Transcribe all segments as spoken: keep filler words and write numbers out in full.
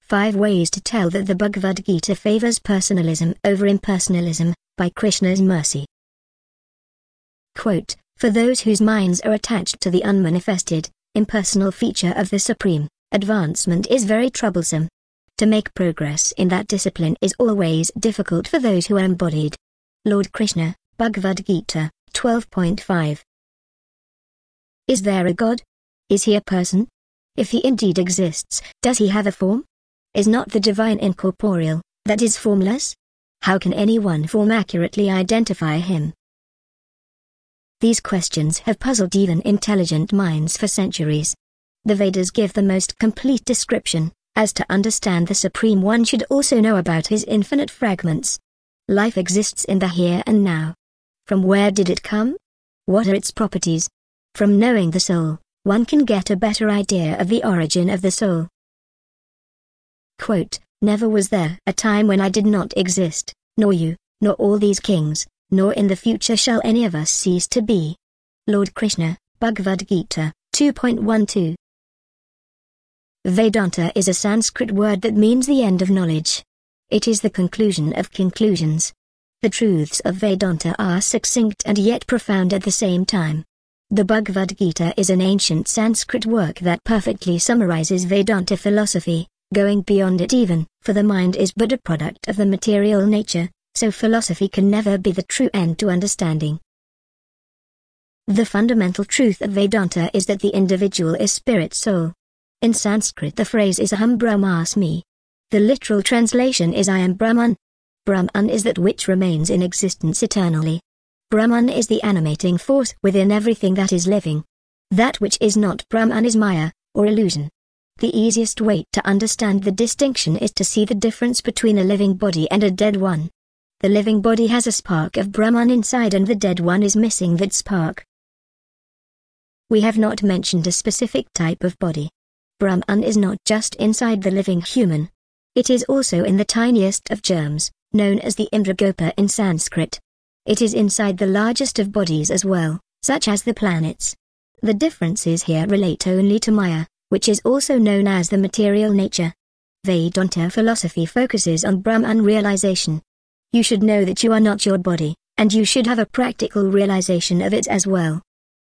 Five Ways to Tell That the Bhagavad Gita Favors Personalism Over Impersonalism, by Krishna's Mercy. Quote, for those whose minds are attached to the unmanifested, impersonal feature of the Supreme, advancement is very troublesome. To make progress in that discipline is always difficult for those who are embodied. Lord Krishna, Bhagavad Gita, twelve point five. Is there a God? Is he a person? If he indeed exists, does he have a form? Is not the divine incorporeal, that is formless? How can any one form accurately identify him? These questions have puzzled even intelligent minds for centuries. The Vedas give the most complete description. As to understand the Supreme One should also know about his infinite fragments. Life exists in the here and now. From where did it come? What are its properties? From knowing the soul, one can get a better idea of the origin of the soul. Quote, never was there a time when I did not exist, nor you, nor all these kings, nor in the future shall any of us cease to be. Lord Krishna, Bhagavad Gita, two point twelve. Vedanta is a Sanskrit word that means the end of knowledge. It is the conclusion of conclusions. The truths of Vedanta are succinct and yet profound at the same time. The Bhagavad Gita is an ancient Sanskrit work that perfectly summarizes Vedanta philosophy, going beyond it even, for the mind is but a product of the material nature, so philosophy can never be the true end to understanding. The fundamental truth of Vedanta is that the individual is spirit soul. In Sanskrit the phrase is Aham Brahmasmi. The literal translation is I am Brahman. Brahman is that which remains in existence eternally. Brahman is the animating force within everything that is living. That which is not Brahman is Maya, or illusion. The easiest way to understand the distinction is to see the difference between a living body and a dead one. The living body has a spark of Brahman inside and the dead one is missing that spark. We have not mentioned a specific type of body. Brahman is not just inside the living human. It is also in the tiniest of germs, known as the Indragopa in Sanskrit. It is inside the largest of bodies as well, such as the planets. The differences here relate only to Maya, which is also known as the material nature. Vedanta philosophy focuses on Brahman realization. You should know that you are not your body, and you should have a practical realization of it as well.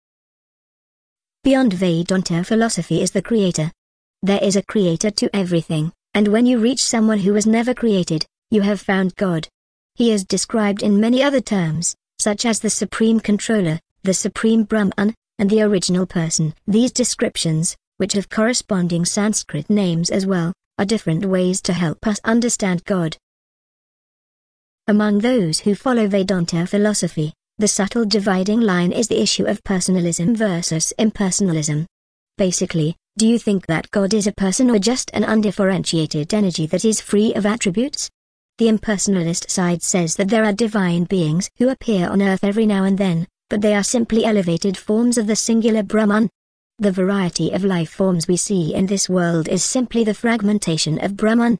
Beyond Vedanta philosophy is the Creator. There is a Creator to everything, and when you reach someone who was never created, you have found God. He is described in many other terms, such as the Supreme Controller, the Supreme Brahman, and the Original Person. These descriptions, which have corresponding Sanskrit names as well, are different ways to help us understand God. Among those who follow Vedanta philosophy, the subtle dividing line is the issue of personalism versus impersonalism. Basically, do you think that God is a person or just an undifferentiated energy that is free of attributes? The impersonalist side says that there are divine beings who appear on earth every now and then, but they are simply elevated forms of the singular Brahman. The variety of life forms we see in this world is simply the fragmentation of Brahman.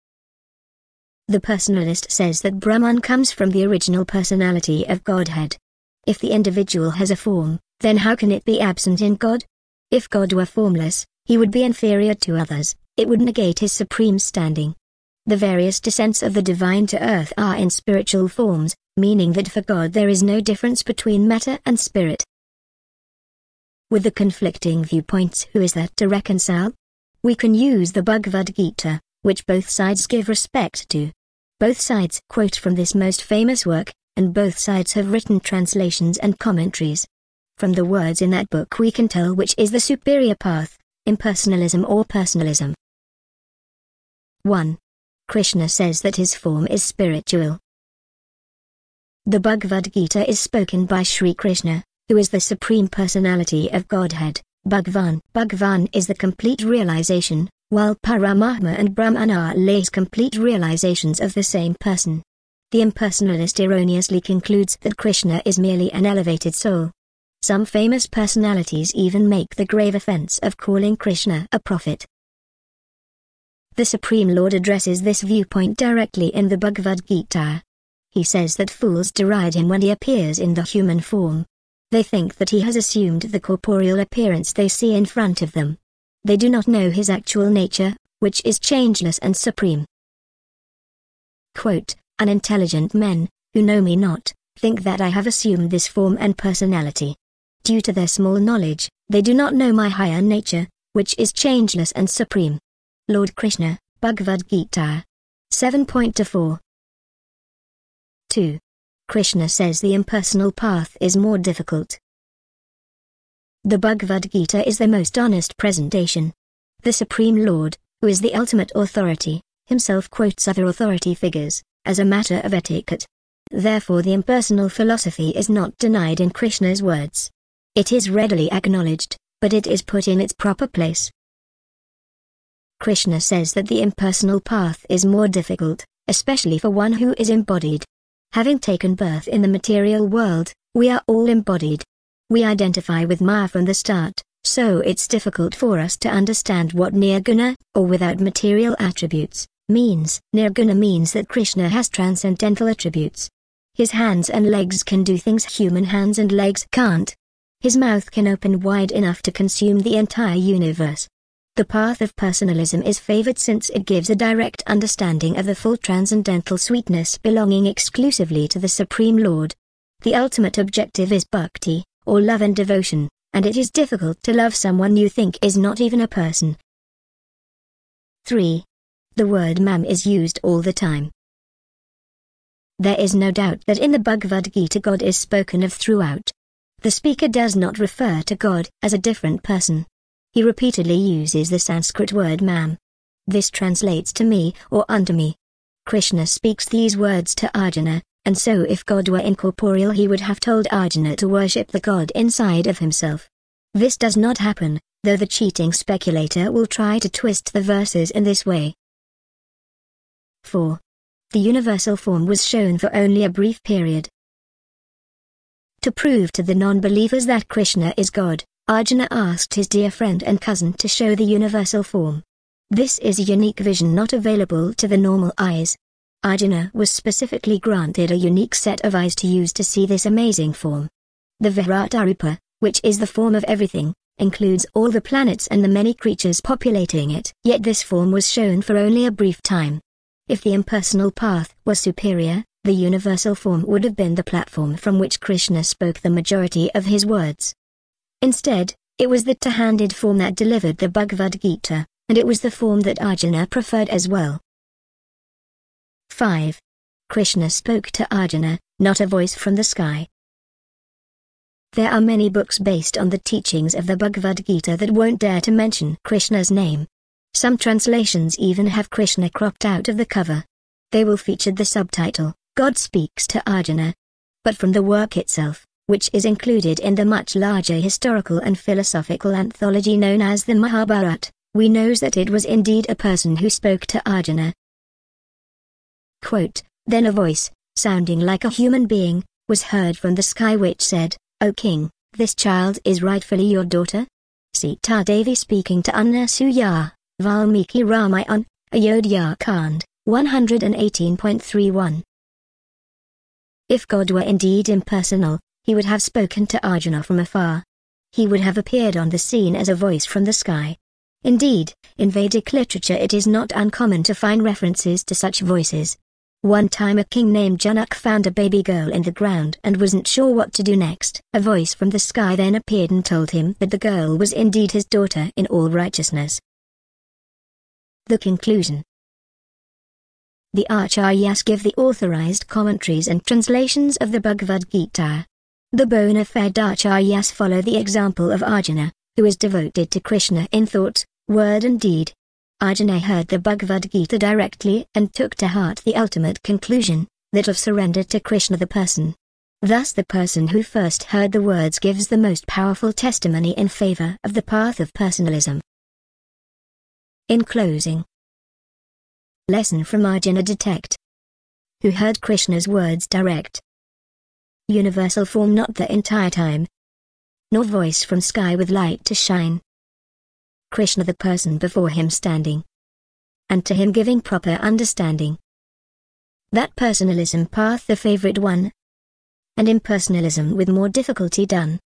The personalist says that Brahman comes from the original personality of Godhead. If the individual has a form, then how can it be absent in God? If God were formless, he would be inferior to others, it would negate his supreme standing. The various descents of the divine to earth are in spiritual forms, meaning that for God there is no difference between matter and spirit. With the conflicting viewpoints, who is that to reconcile? We can use the Bhagavad Gita, which both sides give respect to. Both sides quote from this most famous work, and both sides have written translations and commentaries. From the words in that book we can tell which is the superior path, impersonalism or personalism. one. Krishna says that his form is spiritual. The Bhagavad Gita is spoken by Sri Krishna, who is the Supreme Personality of Godhead. Bhagavan. Bhagavan is the complete realization, while Paramatma and Brahman are lays complete realizations of the same person. The impersonalist erroneously concludes that Krishna is merely an elevated soul. Some famous personalities even make the grave offense of calling Krishna a prophet. The Supreme Lord addresses this viewpoint directly in the Bhagavad Gita. He says that fools deride him when he appears in the human form. They think that he has assumed the corporeal appearance they see in front of them. They do not know his actual nature, which is changeless and supreme. Quote, unintelligent men, who know me not, think that I have assumed this form and personality. Due to their small knowledge, they do not know my higher nature, which is changeless and supreme. Lord Krishna, Bhagavad Gita seven point two four. two. Krishna says the impersonal path is more difficult. The Bhagavad Gita is the most honest presentation. The Supreme Lord, who is the ultimate authority, himself quotes other authority figures, as a matter of etiquette. Therefore the impersonal philosophy is not denied in Krishna's words. It is readily acknowledged, but it is put in its proper place. Krishna says that the impersonal path is more difficult, especially for one who is embodied. Having taken birth in the material world, we are all embodied. We identify with Maya from the start, so it's difficult for us to understand what nirguna, or without material attributes, means. Nirguna means that Krishna has transcendental attributes. His hands and legs can do things human hands and legs can't. His mouth can open wide enough to consume the entire universe. The path of personalism is favored since it gives a direct understanding of the full transcendental sweetness belonging exclusively to the Supreme Lord. The ultimate objective is bhakti, or love and devotion, and it is difficult to love someone you think is not even a person. three. The word mam is used all the time. There is no doubt that in the Bhagavad Gita God is spoken of throughout. The speaker does not refer to God as a different person. He repeatedly uses the Sanskrit word mam. This translates to me or unto me. Krishna speaks these words to Arjuna, and so if God were incorporeal he would have told Arjuna to worship the God inside of himself. This does not happen, though the cheating speculator will try to twist the verses in this way. four. The universal form was shown for only a brief period. To prove to the non-believers that Krishna is God, Arjuna asked his dear friend and cousin to show the universal form. This is a unique vision not available to the normal eyes. Arjuna was specifically granted a unique set of eyes to use to see this amazing form. The Viratarupa, which is the form of everything, includes all the planets and the many creatures populating it. Yet this form was shown for only a brief time. If the impersonal path was superior, the universal form would have been the platform from which Krishna spoke the majority of his words. Instead, it was the two-handed form that delivered the Bhagavad Gita, and it was the form that Arjuna preferred as well. five. Krishna spoke to Arjuna, not a voice from the sky. There are many books based on the teachings of the Bhagavad Gita that won't dare to mention Krishna's name. Some translations even have Krishna cropped out of the cover. They will feature the subtitle, God speaks to Arjuna. But from the work itself, which is included in the much larger historical and philosophical anthology known as the Mahabharata, we know that it was indeed a person who spoke to Arjuna. Quote, then a voice, sounding like a human being, was heard from the sky which said, O king, this child is rightfully your daughter? Sita Devi speaking to Anasuya, Valmiki Ramayana, Ayodhya Kand, one eighteen point three one. If God were indeed impersonal, he would have spoken to Arjuna from afar. He would have appeared on the scene as a voice from the sky. Indeed, in Vedic literature it is not uncommon to find references to such voices. One time a king named Janak found a baby girl in the ground and wasn't sure what to do next. A voice from the sky then appeared and told him that the girl was indeed his daughter in all righteousness. The conclusion. The Acharyas give the authorized commentaries and translations of the Bhagavad Gita. The bona fide Acharyas follow the example of Arjuna, who is devoted to Krishna in thought, word and deed. Arjuna heard the Bhagavad Gita directly and took to heart the ultimate conclusion, that of surrender to Krishna the person. Thus the person who first heard the words gives the most powerful testimony in favor of the path of personalism. In closing, lesson from Arjuna detect. Who heard Krishna's words direct. Universal form not the entire time. Nor voice from sky with light to shine. Krishna the person before him standing. And to him giving proper understanding. That personalism path the favorite one. And impersonalism with more difficulty done.